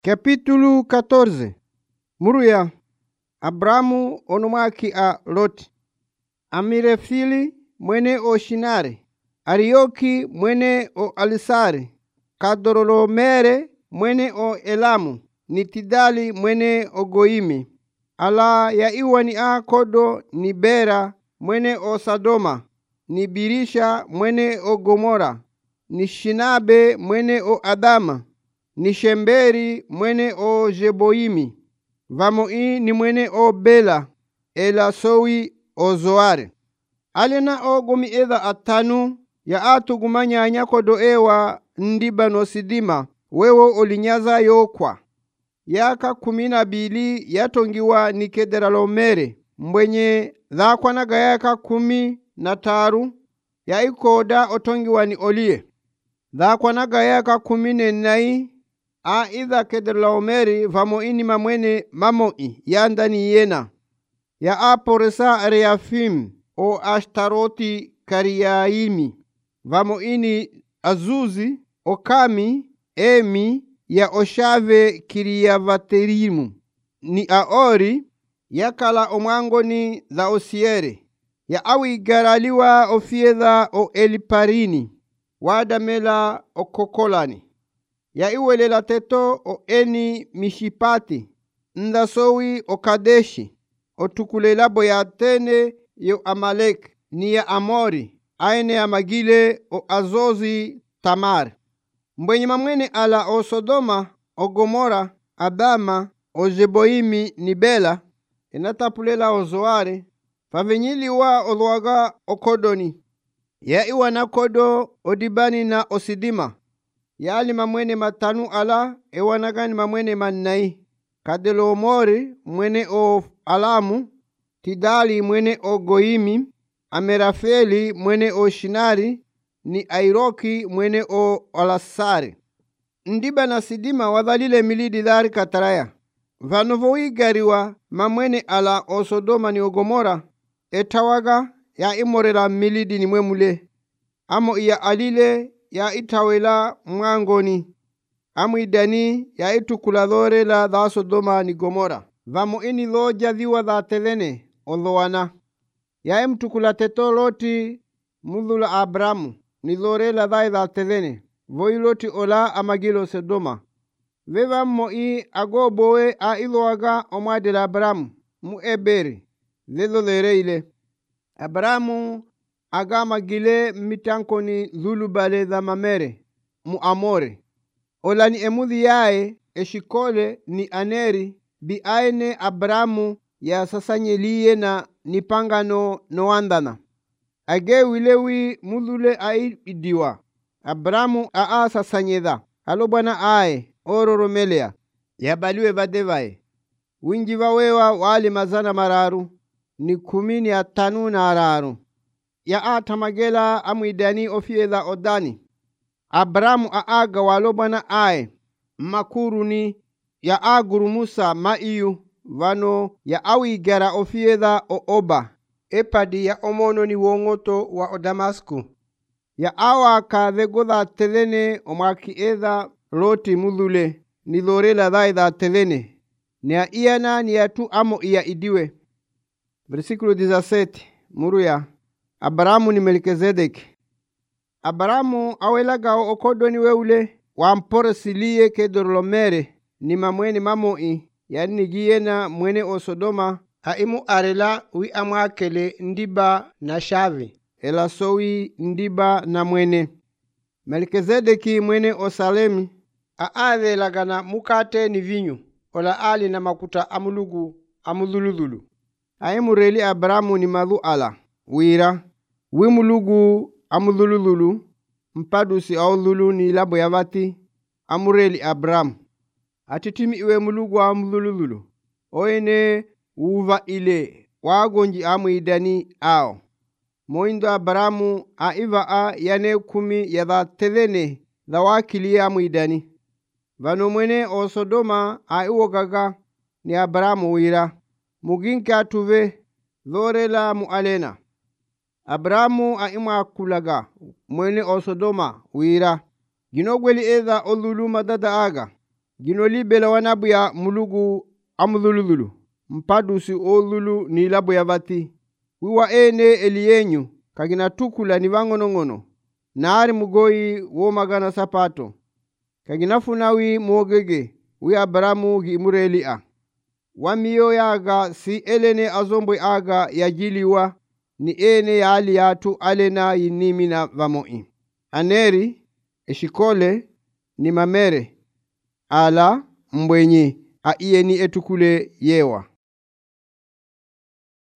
Capítulo 14. Muruya Abramu onumaki a Loti. Amirefili mwene o Shinari, Arioki mwene o Alisari, Kadorolomere mwene o Elamu, Nitidali mwene o Goimi, ala ya iwani a kodo ni Bera mwene o Sadoma, ni Birisha mwene o Gomora, ni Shinabe mwene o Adama, ni Shemberi mwene o Jeboimi, Vamoi ni mwene o Bela, Elasowi o Zoare. Alena o gomi edha atanu ya atu gumanya kodo ewa ndiba no sidima wewo olinyaza yokwa. Yaka 12 yatongiwa ni Kedorolomere mbwenye dhakwanaga yaka 13 ya ikoda otongiwa ni Olie. Dhakwanaga yaka 14 a idha Kedorolomere vamoini mamwene mamoi yandani yena ya aporesa Reafim o Ashtaroti Kariyaimi vamoini Azuzi Okami Emi ya Oshave Kiriyavaterimu ni Aori yakala omwangoni za Osiere ya awigaraliwa ofiedha o Eliparini wadamela okokolani ya iwelela teto o Eni Mishipati ndasowi o Kadeshi otukulela boyatene yo Amalek ni ya Amori aene ya magile o Azozi Tamar mbwenye mamwene ala o Sodoma o Gomora Adama o Jeboimi ni Bela enatapulela o Zoare favenyiliwa o Luaga o Kodoni ya iwana kodo o Dibani na o Sidima yali mamwene matanu ala ewanagani mamwene mannai Kadorolomere mwene o Alamu, Tidali mwene o Goimi, Amerafeli mwene o Shinari, ni Airoki mwene o Alasari. Ndiba na Sidima wadhalile milidi dhari kataraya. Vanovoigariwa mamwene ala o Sodoma ni o Gomora, etawaga ya imorela milidi ni mwemule. Amo iya alile ya itawela mwangoni. Amu idani ya itukula dhore la dha Sodoma ni Gomora. Vamo ini loja dhiwa dha telene odhoana. Ya imtukula teto Loti mudhula Abramu ni dhore la dha telene. Voi Loti ola amagilo Sodoma. Veva moi agobowe a iloaga omwade la Abramu mu eberi. Dhelo lereile. Abramu aga magile mitankoni dhulubale dha mamere mu Amore. Olani emudhi yae eshikole ni Aneri bi aene Abramu ya sasanyelie na nipangano noandana. Age wilewi mudhule aidiwa. Abramu aa sasanyedha. Alobana ae ororomelea. Yabaliwe vadevae. Winjiva wewa wali mazana mararu. Ni 15 na araru. Ya atamagela amuidani ofiedha odani. Abramu aaga walobana ae makuruni ya agurumusa maiyu vano ya awigara ofiedha o Oba epadi ya omono ni wongoto wa o Damasku ya awa ka vegodha telene omaki edha Loti mudhule ni lorela dhaidha telene ni ya iana ni ya tu amo iya idiwe. Versículo 17 Muruya Abramu ni Melkizedeki. Abramu awelaga o Kodoni weule wampore silie Kedorolomere ni mamwene mamoi yani nigiyena mwene o Sodoma haimu arela wi amwakele ndiba na shavi elasowi ndiba na mwene Melkizedeki mwene o Salemi aadhelagana mukate ni vinyu ola ali na makuta amulugu amudhuludhulu haimu reli Abramu ni madhu ala wira wimulugu amudhuludhulu mpadusi audhulu ni labo yavati amureli Abramu atitimi iwe mulugu amudhuludhulu oene uva ile wagonji amuidani ao moindo Abramu aiva a yane 10 ya dha telene dha wakili amuidani vano mwene o Sodoma aiwogaga ni Abramu wira muginka atuve dhorela mualena Abramu aima kulaga mwene o Sodoma wira ginogweli edha olulu madada aga ginolibe la wanabu ya mulugu amudhuludhulu. Mpadusi olulu ni labu ya vati. Wiwa ene eliyenyu kagina tukula ni wangonongono. Naari mugoi wo magana sapato. Kagina funawi mogege. Wi Abrahamu gi imureli a. Wamiyo yaga si elene azombwe aga yajiliwa ni ene ya aliyatu alena yinimina vamoi. Aneri eshikole ni mamere ala mbwenyi a iye ni etukule yewa.